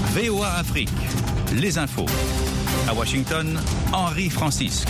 VOA Afrique, les infos. À Washington, Henri Francisque.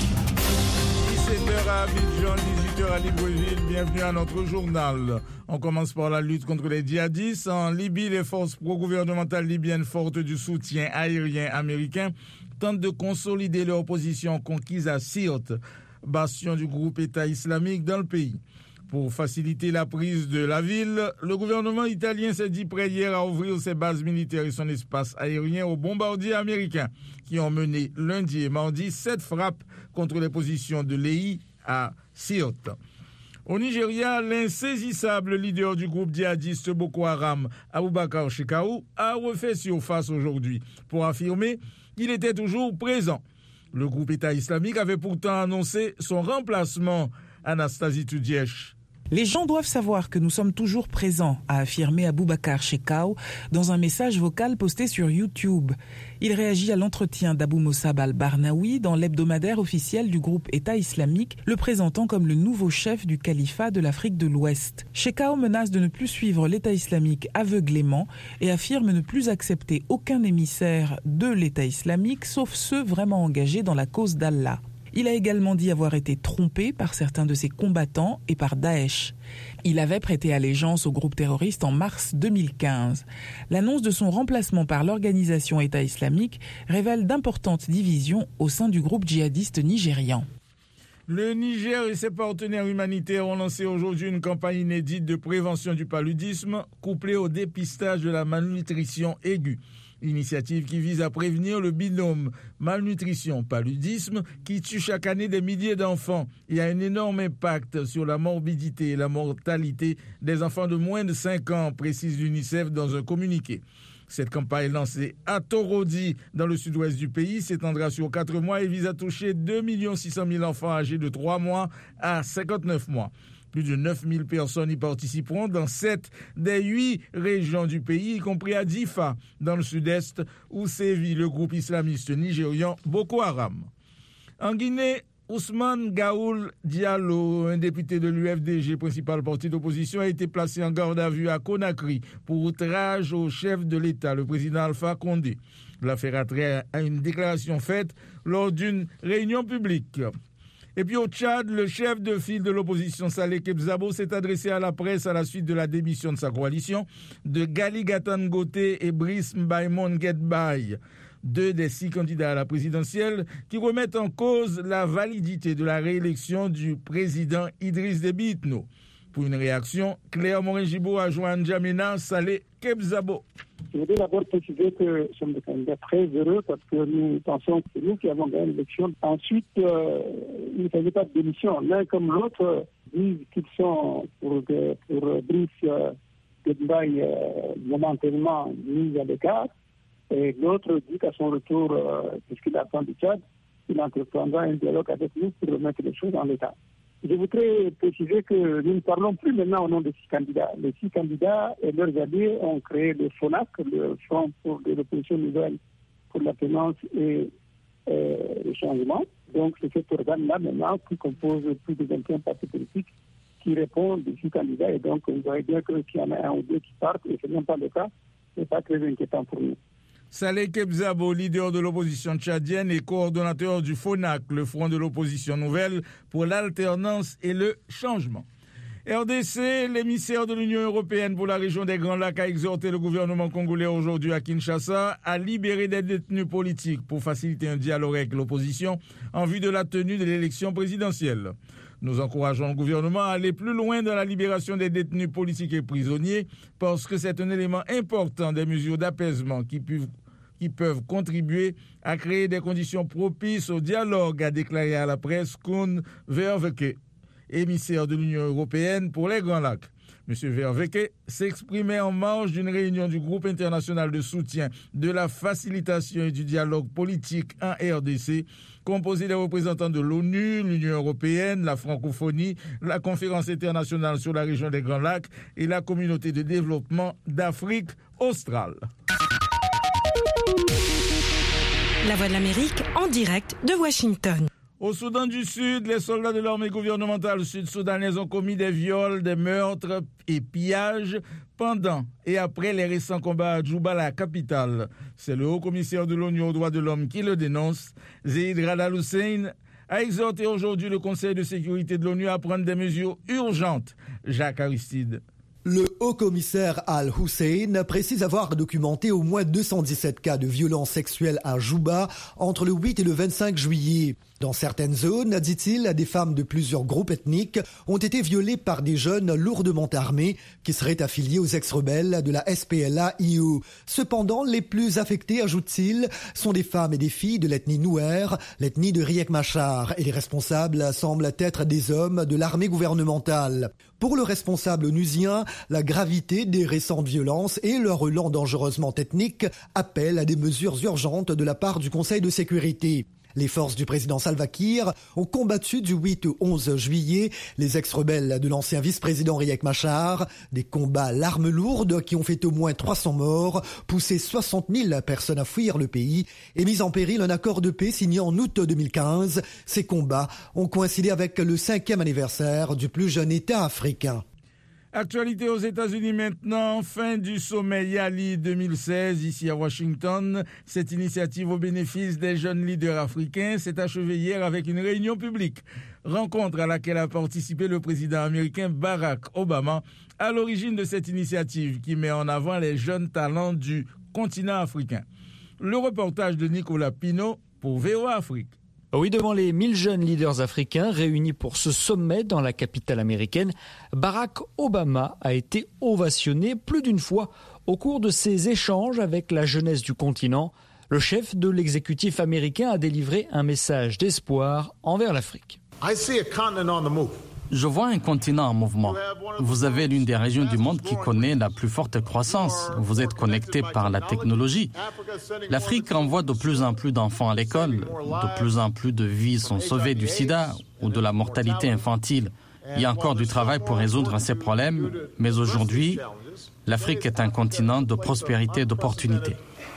17h à Abidjan, 18h à Libreville. Bienvenue à notre journal. On commence par la lutte contre les djihadistes. En Libye, les forces pro-gouvernementales libyennes, fortes du soutien aérien américain, tentent de consolider leur position conquise à Sirte, bastion du groupe État islamique dans le pays. Pour faciliter la prise de la ville, le gouvernement italien s'est dit prêt hier à ouvrir ses bases militaires et son espace aérien aux bombardiers américains qui ont mené lundi et mardi 7 frappes contre les positions de l'EI à Sirte. Au Nigeria, l'insaisissable leader du groupe djihadiste Boko Haram, Abubakar Shekau, a refait surface aujourd'hui pour affirmer qu'il était toujours présent. Le groupe État islamique avait pourtant annoncé son remplacement. Anastasie Tudièche. Les gens doivent savoir que nous sommes toujours présents, a affirmé Abubakar Shekau dans un message vocal posté sur YouTube. Il réagit à l'entretien d'Abou Mossab al-Barnaoui dans l'hebdomadaire officiel du groupe État islamique, le présentant comme le nouveau chef du califat de l'Afrique de l'Ouest. Shekau menace de ne plus suivre l'État islamique aveuglément et affirme ne plus accepter aucun émissaire de l'État islamique, sauf ceux vraiment engagés dans la cause d'Allah. Il a également dit avoir été trompé par certains de ses combattants et par Daesh. Il avait prêté allégeance au groupe terroriste en mars 2015. L'annonce de son remplacement par l'organisation État islamique révèle d'importantes divisions au sein du groupe djihadiste nigérian. Le Niger et ses partenaires humanitaires ont lancé aujourd'hui une campagne inédite de prévention du paludisme, couplée au dépistage de la malnutrition aiguë. Initiative qui vise à prévenir le binôme malnutrition-paludisme qui tue chaque année des milliers d'enfants et a un énorme impact sur la morbidité et la mortalité des enfants de moins de 5 ans, précise l'UNICEF dans un communiqué. Cette campagne lancée à Torodi, dans le sud-ouest du pays, s'étendra sur 4 mois et vise à toucher 2 600 000 enfants âgés de 3 mois à 59 mois. Plus de 9 000 personnes y participeront dans 7 des 8 régions du pays, y compris à Difa, dans le sud-est, où sévit le groupe islamiste nigérian Boko Haram. En Guinée, Ousmane Gaoul Diallo, un député de l'UFDG, principal parti d'opposition, a été placé en garde à vue à Conakry pour outrage au chef de l'État, le président Alpha Condé. L'affaire a trait à une déclaration faite lors d'une réunion publique. Et puis au Tchad, le chef de file de l'opposition Saleh Kebzabo s'est adressé à la presse à la suite de la démission de sa coalition de Gali Gatan Gote et Brice Mbaimon Guetbaye, 2 des 6 candidats à la présidentielle qui remettent en cause la validité de la réélection du président Idriss Déby Itno. Pour une réaction, Claire Morin-Gibault a joint N'Djamena Saleh Kebzabo. Je voudrais d'abord préciser que nous sommes des candidats très heureux parce que nous pensons que c'est nous qui avons gagné l'élection. Ensuite, il ne s'agit pas de démission. L'un comme l'autre disent qu'ils sont pour Brice Guetbaye momentanément mis à l'écart. Et l'autre dit qu'à son retour, puisqu'il attend du Tchad, il entreprendra un dialogue avec nous pour remettre les choses en état. Je voudrais préciser que nous ne parlons plus maintenant au nom des 6 candidats. Les 6 candidats et leurs alliés ont créé le FONAC, le Front pour l'opposition nouvelle pour la finance et le changement. Donc c'est cet organe-là maintenant qui compose plus de 21 partis politiques qui répondent des 6 candidats. Et donc vous voyez bien que s'il y en a un ou deux qui partent, et ce n'est même pas le cas, ce n'est pas très inquiétant pour nous. Saleh Kebzabo, leader de l'opposition tchadienne et coordonnateur du FONAC, le Front de l'opposition nouvelle pour l'alternance et le changement. RDC, l'émissaire de l'Union européenne pour la région des Grands Lacs, a exhorté le gouvernement congolais aujourd'hui à Kinshasa à libérer des détenus politiques pour faciliter un dialogue avec l'opposition en vue de la tenue de l'élection présidentielle. Nous encourageons le gouvernement à aller plus loin dans la libération des détenus politiques et prisonniers parce que c'est un élément important des mesures d'apaisement qui peuvent contribuer à créer des conditions propices au dialogue, a déclaré à la presse Koen Verweke, émissaire de l'Union européenne pour les Grands Lacs. M. Verweke s'exprimait en marge d'une réunion du groupe international de soutien de la facilitation et du dialogue politique en RDC, composé des représentants de l'ONU, l'Union européenne, la francophonie, la conférence internationale sur la région des Grands Lacs et la communauté de développement d'Afrique australe. La Voix de l'Amérique en direct de Washington. Au Soudan du Sud, les soldats de l'armée gouvernementale sud-soudanaise ont commis des viols, des meurtres et pillages pendant et après les récents combats à Djouba, la capitale. C'est le haut-commissaire de l'ONU aux droits de l'homme qui le dénonce. Zeid Rad Al-Hussein a exhorté aujourd'hui le Conseil de sécurité de l'ONU à prendre des mesures urgentes. Jacques Aristide. Le haut-commissaire Al-Hussein précise avoir documenté au moins 217 cas de violences sexuelles à Djouba entre le 8 et le 25 juillet. Dans certaines zones, dit-il, des femmes de plusieurs groupes ethniques ont été violées par des jeunes lourdement armés qui seraient affiliés aux ex-rebelles de la SPLA-IO. Cependant, les plus affectés, ajoute-t-il, sont des femmes et des filles de l'ethnie Nouer, l'ethnie de Riek Machar, et les responsables semblent être des hommes de l'armée gouvernementale. Pour le responsable onusien, la gravité des récentes violences et leur relent dangereusement ethnique appellent à des mesures urgentes de la part du Conseil de sécurité. Les forces du président Salva Kiir ont combattu du 8 au 11 juillet les ex-rebelles de l'ancien vice-président Riek Machar. Des combats à l'arme lourde qui ont fait au moins 300 morts, poussé 60 000 personnes à fuir le pays et mis en péril un accord de paix signé en août 2015. Ces combats ont coïncidé avec le 5e anniversaire du plus jeune État africain. Actualité aux États-Unis maintenant, fin du sommet Yali 2016 ici à Washington. Cette initiative au bénéfice des jeunes leaders africains s'est achevée hier avec une réunion publique. Rencontre à laquelle a participé le président américain Barack Obama, à l'origine de cette initiative qui met en avant les jeunes talents du continent africain. Le reportage de Nicolas Pinault pour VOA Afrique. Oui, devant les 1000 jeunes leaders africains réunis pour ce sommet dans la capitale américaine, Barack Obama a été ovationné plus d'une fois au cours de ses échanges avec la jeunesse du continent. Le chef de l'exécutif américain a délivré un message d'espoir envers l'Afrique. Je vois un continent en mouvement. Vous avez l'une des régions du monde qui connaît la plus forte croissance. Vous êtes connectés par la technologie. L'Afrique envoie de plus en plus d'enfants à l'école. De plus en plus de vies sont sauvées du sida ou de la mortalité infantile. Il y a encore du travail pour résoudre ces problèmes, mais aujourd'hui, l'Afrique est un continent de prospérité et d'opportunités.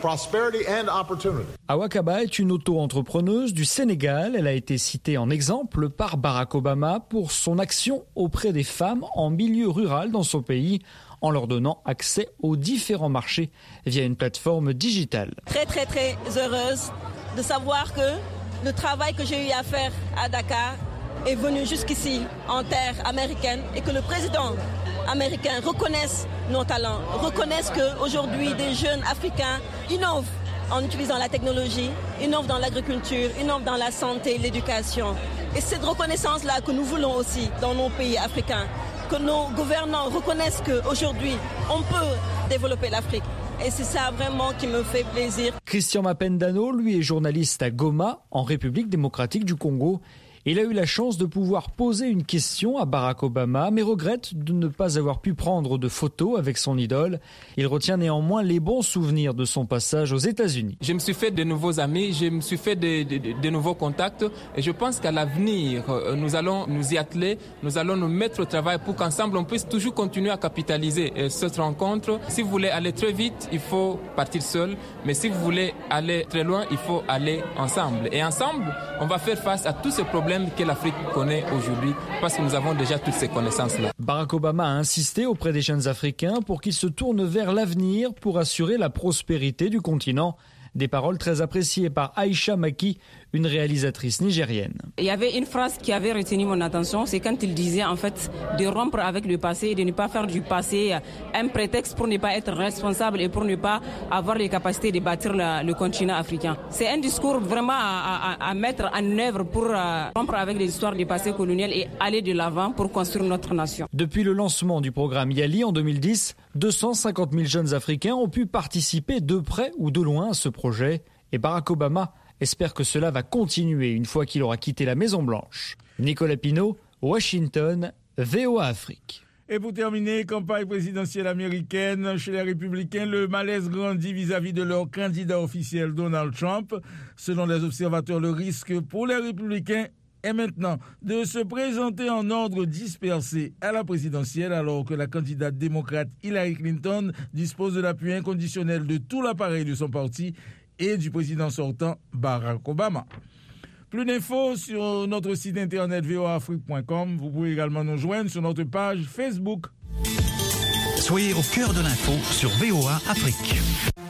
Awa Kaba est une auto-entrepreneuse du Sénégal. Elle a été citée en exemple par Barack Obama pour son action auprès des femmes en milieu rural dans son pays, en leur donnant accès aux différents marchés via une plateforme digitale. Très heureuse de savoir que le travail que j'ai eu à faire à Dakar est venu jusqu'ici en terre américaine et que le président américain reconnaisse nos talents, reconnaisse qu'aujourd'hui des jeunes africains innovent en utilisant la technologie, innovent dans l'agriculture, innovent dans la santé, l'éducation. Et c'est cette reconnaissance-là que nous voulons aussi dans nos pays africains, que nos gouvernants reconnaissent qu'aujourd'hui on peut développer l'Afrique. Et c'est ça vraiment qui me fait plaisir. Christian Mapendano, lui, est journaliste à Goma, en République démocratique du Congo. Il a eu la chance de pouvoir poser une question à Barack Obama, mais regrette de ne pas avoir pu prendre de photos avec son idole. Il retient néanmoins les bons souvenirs de son passage aux États-Unis. Je me suis fait de nouveaux amis, je me suis fait de nouveaux contacts et je pense qu'à l'avenir, nous allons nous y atteler, nous allons nous mettre au travail pour qu'ensemble on puisse toujours continuer à capitaliser cette rencontre. Si vous voulez aller très vite, il faut partir seul, mais si vous voulez aller très loin, il faut aller ensemble. Et ensemble, on va faire face à tous ces problèmes que l'Afrique connaît aujourd'hui parce que nous avons déjà toutes ces connaissances-là. Barack Obama a insisté auprès des jeunes Africains pour qu'ils se tournent vers l'avenir pour assurer la prospérité du continent. Des paroles très appréciées par Aïcha Maki, une réalisatrice nigérienne. Il y avait une phrase qui avait retenu mon attention, c'est quand il disait en fait de rompre avec le passé et de ne pas faire du passé un prétexte pour ne pas être responsable et pour ne pas avoir les capacités de bâtir le continent africain. C'est un discours vraiment à mettre en œuvre pour rompre avec les histoires du passé colonial et aller de l'avant pour construire notre nation. Depuis le lancement du programme Yali en 2010, 250 000 jeunes Africains ont pu participer de près ou de loin à ce projet et Barack Obama espère que cela va continuer une fois qu'il aura quitté la Maison-Blanche. Nicolas Pinault, Washington, VOA Afrique. Et pour terminer, campagne présidentielle américaine, chez les Républicains, le malaise grandit vis-à-vis de leur candidat officiel Donald Trump. Selon les observateurs, le risque pour les Républicains est maintenant de se présenter en ordre dispersé à la présidentielle alors que la candidate démocrate Hillary Clinton dispose de l'appui inconditionnel de tout l'appareil de son parti et du président sortant Barack Obama. Plus d'infos sur notre site internet voaafrique.com. Vous pouvez également nous joindre sur notre page Facebook. Soyez au cœur de l'info sur VOA Afrique.